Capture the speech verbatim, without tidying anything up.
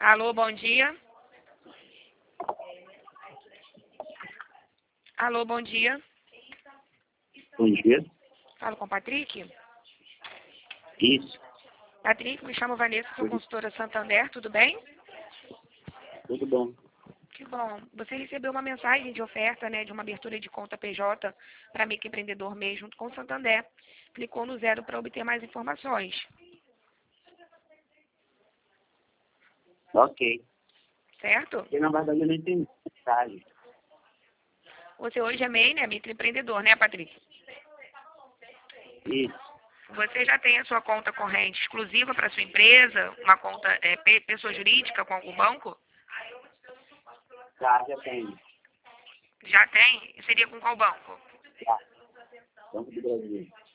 Alô, bom dia. Alô, bom dia. Bom dia. Falo com o Patrick. Isso. Patrick, me chamo Vanessa, sou consultora Santander, tudo bem? Tudo bom. Que bom. Você recebeu uma mensagem de oferta, né, de uma abertura de conta P J para microempreendedor M E I junto com o Santander. Clicou no zero para obter mais informações. Ok. Certo? Porque na verdade eu não entendi a mensagem. Você hoje é M E I, né, microempreendedor, né, Patrick? Isso. Você já tem a sua conta corrente exclusiva para sua empresa, uma conta é, pe- pessoa jurídica com algum banco? Já, já tenho. Já tem? E seria com qual banco? Já. Banco do Brasil.